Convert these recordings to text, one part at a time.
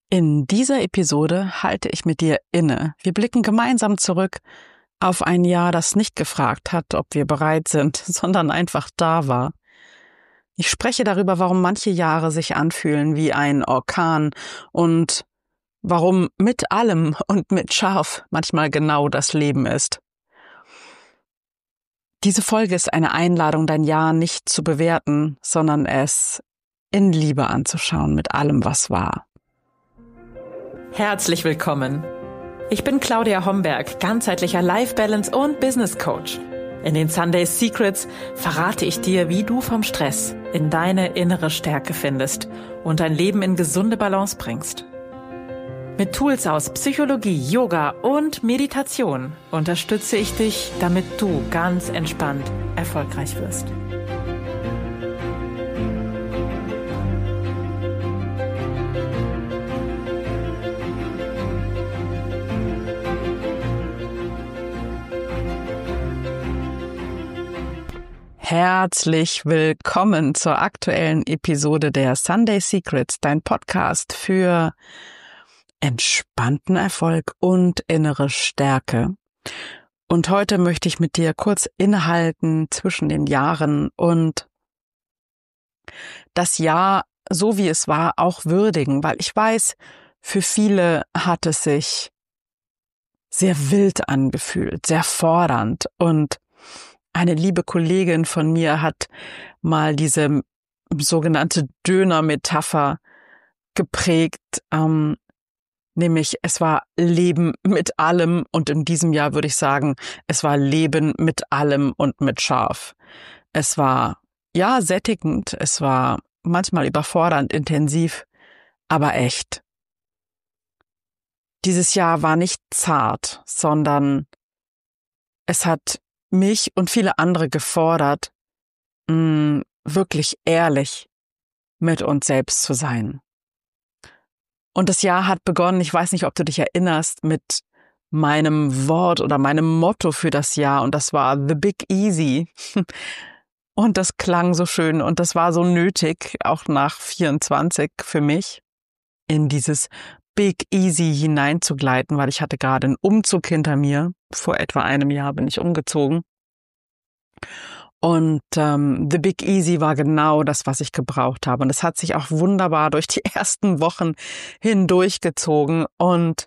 In dieser Episode halte ich mit dir inne. Wir blicken gemeinsam zurück auf ein Jahr, das nicht gefragt hat, ob wir bereit sind, sondern einfach da war. Ich spreche darüber, warum manche Jahre sich anfühlen wie ein Orkan und warum mit allem und mit scharf manchmal genau das Leben ist. Diese Folge ist eine Einladung, dein Jahr nicht zu bewerten, sondern es in Liebe anzuschauen mit allem, was war. Herzlich willkommen. Ich bin Claudia Homberg, ganzheitlicher Life Balance und Business Coach. In den Sunday Secrets verrate ich dir, wie du vom Stress in deine innere Stärke findest und dein Leben in gesunde Balance bringst. Mit Tools aus Psychologie, Yoga und Meditation unterstütze ich dich, damit du ganz entspannt erfolgreich wirst. Herzlich willkommen zur aktuellen Episode der Sunday Secrets, dein Podcast für entspannten Erfolg und innere Stärke. Und heute möchte ich mit dir kurz innehalten zwischen den Jahren und das Jahr, so wie es war, auch würdigen, weil ich weiß, für viele hat es sich sehr wild angefühlt, sehr fordernd, und eine liebe Kollegin von mir hat mal diese sogenannte Döner-Metapher geprägt, nämlich es war Leben mit allem, und in diesem Jahr würde ich sagen, es war Leben mit allem und mit scharf. Es war, ja, sättigend, es war manchmal überfordernd, intensiv, aber echt. Dieses Jahr war nicht zart, sondern es hat mich und viele andere gefordert, wirklich ehrlich mit uns selbst zu sein. Und das Jahr hat begonnen, ich weiß nicht, ob du dich erinnerst, mit meinem Wort oder meinem Motto für das Jahr, und das war The Big Easy. Und das klang so schön und das war so nötig, auch nach 24 für mich, in dieses Big Easy hineinzugleiten, weil ich hatte gerade einen Umzug hinter mir. Vor etwa einem Jahr bin ich umgezogen. Und The Big Easy war genau das, was ich gebraucht habe. Und es hat sich auch wunderbar durch die ersten Wochen hindurchgezogen. Und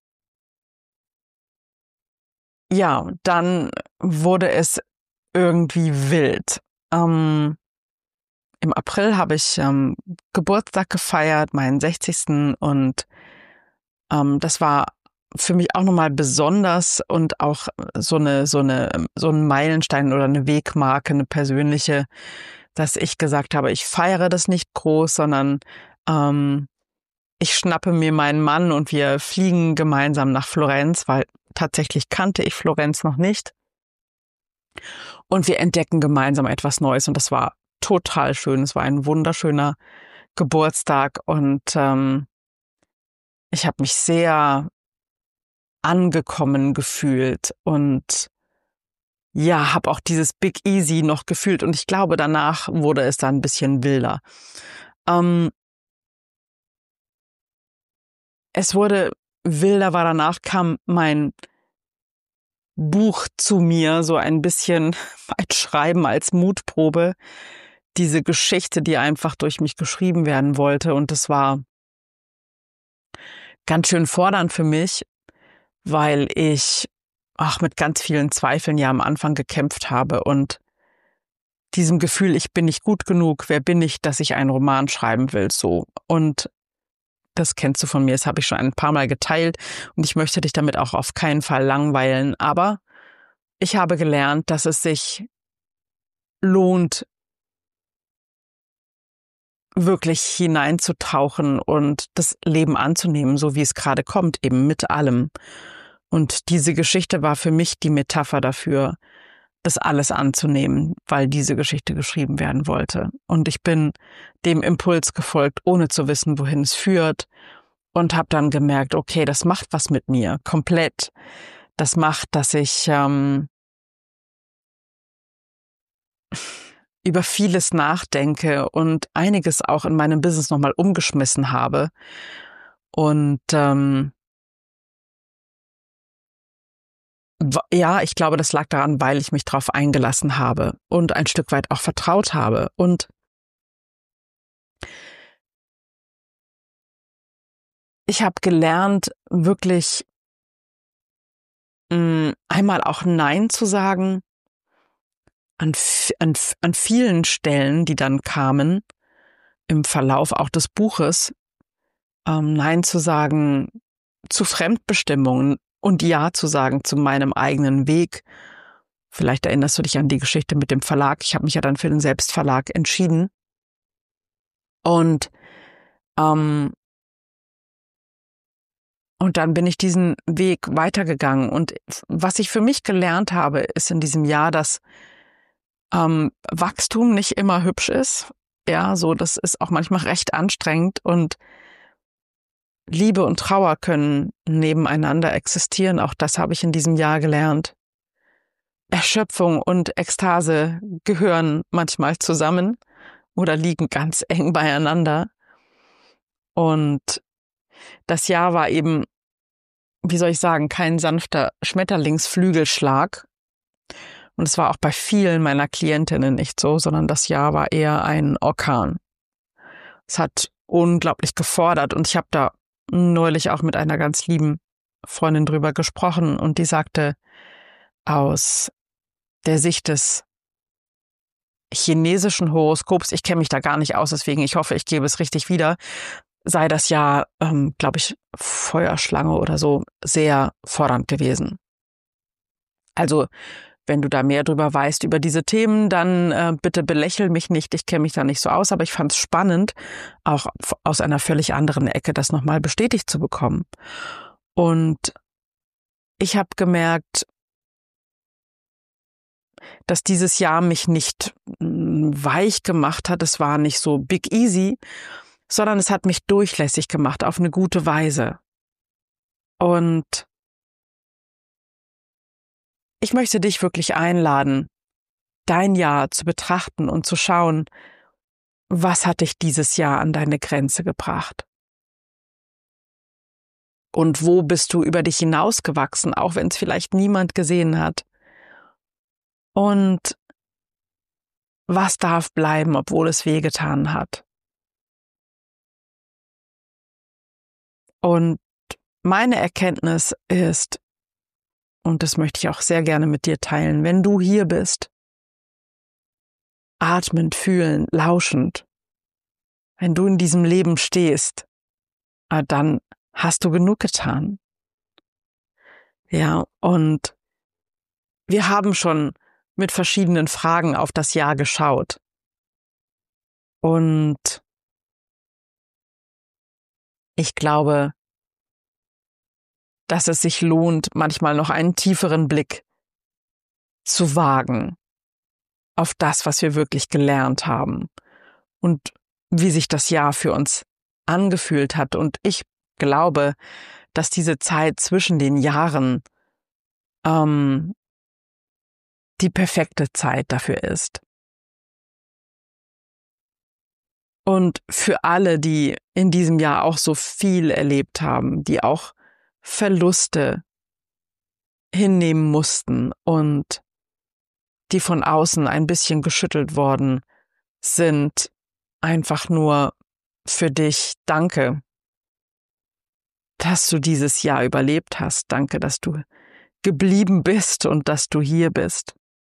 ja, dann wurde es irgendwie wild. Im April habe ich Geburtstag gefeiert, meinen 60. Und das war für mich auch nochmal besonders und auch so ein Meilenstein oder eine Wegmarke, eine persönliche, dass ich gesagt habe, ich feiere das nicht groß, sondern ich schnappe mir meinen Mann und wir fliegen gemeinsam nach Florenz, weil tatsächlich kannte ich Florenz noch nicht. Und wir entdecken gemeinsam etwas Neues, und das war total schön. Es war ein wunderschöner Geburtstag, und ich habe mich sehr angekommen gefühlt und ja, habe auch dieses Big Easy noch gefühlt, und ich glaube, danach wurde es dann ein bisschen wilder. Es wurde wilder, weil danach kam mein Buch zu mir, so ein bisschen als Schreiben, als Mutprobe, diese Geschichte, die einfach durch mich geschrieben werden wollte, und das war ganz schön fordernd für mich, weil ich mit ganz vielen Zweifeln ja am Anfang gekämpft habe und diesem Gefühl, ich bin nicht gut genug, wer bin ich, dass ich einen Roman schreiben will, so. Und das kennst du von mir, das habe ich schon ein paar Mal geteilt, und ich möchte dich damit auch auf keinen Fall langweilen, aber ich habe gelernt, dass es sich lohnt, wirklich hineinzutauchen und das Leben anzunehmen, so wie es gerade kommt, eben mit allem. Und diese Geschichte war für mich die Metapher dafür, das alles anzunehmen, weil diese Geschichte geschrieben werden wollte. Und ich bin dem Impuls gefolgt, ohne zu wissen, wohin es führt, und habe dann gemerkt, okay, das macht was mit mir, komplett. Das macht, dass ich über vieles nachdenke und einiges auch in meinem Business nochmal umgeschmissen habe. Und ja, ich glaube, das lag daran, weil ich mich darauf eingelassen habe und ein Stück weit auch vertraut habe. Und ich habe gelernt, wirklich einmal auch Nein zu sagen an vielen Stellen, die dann kamen im Verlauf auch des Buches. Nein zu sagen zu Fremdbestimmungen und Ja zu sagen zu meinem eigenen Weg. Vielleicht erinnerst du dich an die Geschichte mit dem Verlag. Ich habe mich ja dann für den Selbstverlag entschieden. Und dann bin ich diesen Weg weitergegangen. Und was ich für mich gelernt habe, ist in diesem Jahr, dass Wachstum nicht immer hübsch ist. Ja, so, das ist auch manchmal recht anstrengend und Liebe und Trauer können nebeneinander existieren. Auch das habe ich in diesem Jahr gelernt. Erschöpfung und Ekstase gehören manchmal zusammen oder liegen ganz eng beieinander. Und das Jahr war eben, wie soll ich sagen, kein sanfter Schmetterlingsflügelschlag. Und es war auch bei vielen meiner Klientinnen nicht so, sondern das Jahr war eher ein Orkan. Es hat unglaublich gefordert und ich habe da neulich auch mit einer ganz lieben Freundin drüber gesprochen und die sagte, aus der Sicht des chinesischen Horoskops, ich kenne mich da gar nicht aus, deswegen ich hoffe, ich gebe es richtig wieder, sei das Jahr, glaube ich, Feuerschlange oder so, sehr fordernd gewesen. Also wenn du da mehr drüber weißt über diese Themen, dann bitte belächel mich nicht. Ich kenne mich da nicht so aus, aber ich fand es spannend, auch aus einer völlig anderen Ecke das nochmal bestätigt zu bekommen. Und ich habe gemerkt, dass dieses Jahr mich nicht weich gemacht hat. Es war nicht so big easy, sondern es hat mich durchlässig gemacht auf eine gute Weise. Und ich möchte dich wirklich einladen, dein Jahr zu betrachten und zu schauen, was hat dich dieses Jahr an deine Grenze gebracht? Und wo bist du über dich hinausgewachsen, auch wenn es vielleicht niemand gesehen hat? Und was darf bleiben, obwohl es wehgetan hat? Und meine Erkenntnis ist, und das möchte ich auch sehr gerne mit dir teilen, wenn du hier bist, atmend, fühlend, lauschend, wenn du in diesem Leben stehst, dann hast du genug getan. Ja, und wir haben schon mit verschiedenen Fragen auf das Jahr geschaut. Und ich glaube, dass es sich lohnt, manchmal noch einen tieferen Blick zu wagen auf das, was wir wirklich gelernt haben und wie sich das Jahr für uns angefühlt hat. Und ich glaube, dass diese Zeit zwischen den Jahren die perfekte Zeit dafür ist. Und für alle, die in diesem Jahr auch so viel erlebt haben, die auch Verluste hinnehmen mussten und die von außen ein bisschen geschüttelt worden sind, einfach nur für dich danke, dass du dieses Jahr überlebt hast. Danke, dass du geblieben bist und dass du hier bist.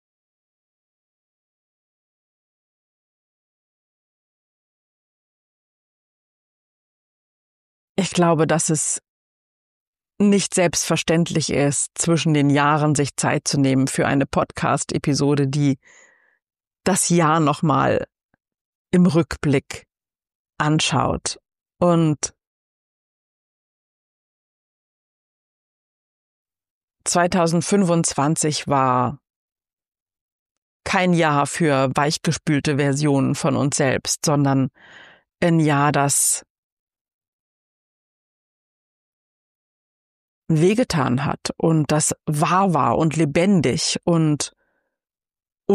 Ich glaube, dass es nicht selbstverständlich ist, zwischen den Jahren sich Zeit zu nehmen für eine Podcast-Episode, die das Jahr nochmal im Rückblick anschaut. Und 2025 war kein Jahr für weichgespülte Versionen von uns selbst, sondern ein Jahr, das wehgetan hat und das wahr war und lebendig und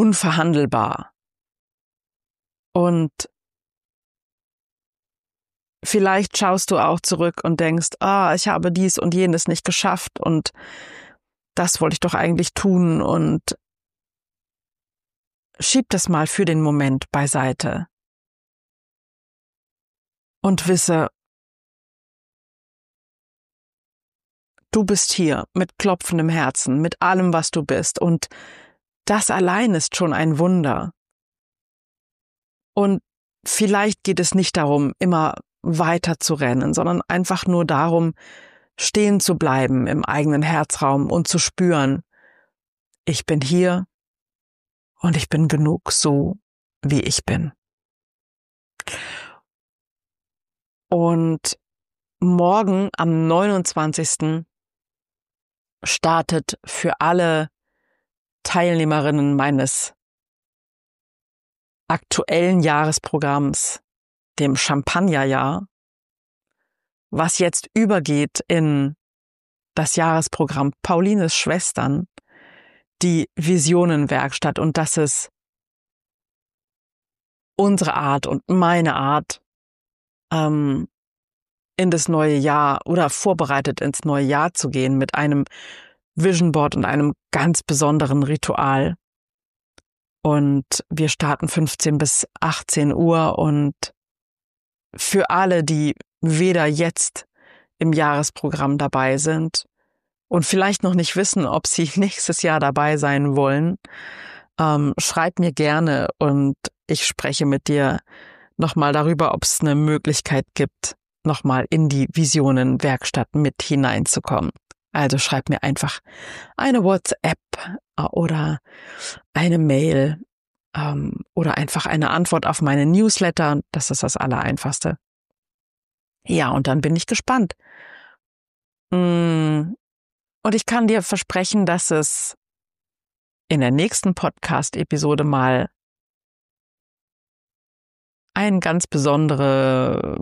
unverhandelbar. Und vielleicht schaust du auch zurück und denkst, ich habe dies und jenes nicht geschafft und das wollte ich doch eigentlich tun, und schieb das mal für den Moment beiseite und wisse, du bist hier mit klopfendem Herzen, mit allem, was du bist, und das allein ist schon ein Wunder. Und vielleicht geht es nicht darum, immer weiter zu rennen, sondern einfach nur darum, stehen zu bleiben im eigenen Herzraum und zu spüren, ich bin hier und ich bin genug so, wie ich bin. Und morgen am 29. startet für alle Teilnehmerinnen meines aktuellen Jahresprogramms, dem Champagnerjahr, was jetzt übergeht in das Jahresprogramm Paulines Schwestern, die Visionenwerkstatt. Und das ist unsere Art und meine Art, in das neue Jahr oder vorbereitet ins neue Jahr zu gehen mit einem Vision Board und einem ganz besonderen Ritual. Und wir starten 15 bis 18 Uhr, und für alle, die weder jetzt im Jahresprogramm dabei sind und vielleicht noch nicht wissen, ob sie nächstes Jahr dabei sein wollen, schreib mir gerne und ich spreche mit dir nochmal darüber, ob es eine Möglichkeit gibt, nochmal in die Visionenwerkstatt mit hineinzukommen. Also schreib mir einfach eine WhatsApp oder eine Mail oder einfach eine Antwort auf meine Newsletter. Das ist das Allereinfachste. Ja, und dann bin ich gespannt. Und ich kann dir versprechen, dass es in der nächsten Podcast-Episode mal einen ganz besonderen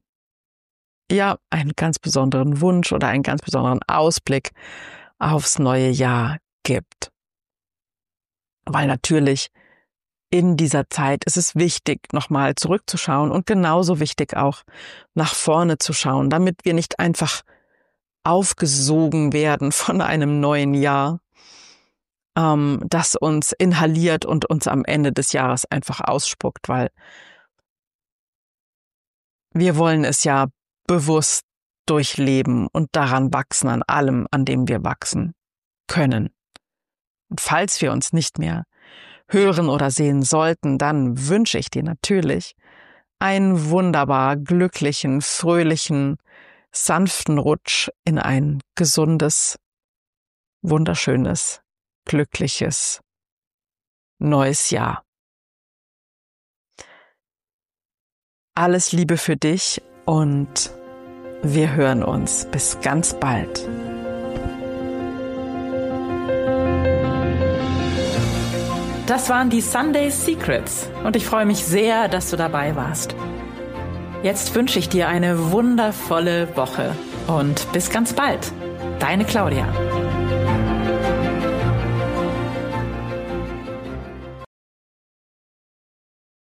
Wunsch oder einen ganz besonderen Ausblick aufs neue Jahr gibt. Weil natürlich in dieser Zeit ist es wichtig, nochmal zurückzuschauen und genauso wichtig auch nach vorne zu schauen, damit wir nicht einfach aufgesogen werden von einem neuen Jahr, das uns inhaliert und uns am Ende des Jahres einfach ausspuckt, weil wir wollen es ja bewusst durchleben und daran wachsen, an allem, an dem wir wachsen können. Und falls wir uns nicht mehr hören oder sehen sollten, dann wünsche ich dir natürlich einen wunderbar glücklichen, fröhlichen, sanften Rutsch in ein gesundes, wunderschönes, glückliches neues Jahr. Alles Liebe für dich und wir hören uns. Bis ganz bald. Das waren die Sunday Secrets und ich freue mich sehr, dass du dabei warst. Jetzt wünsche ich dir eine wundervolle Woche und bis ganz bald. Deine Claudia.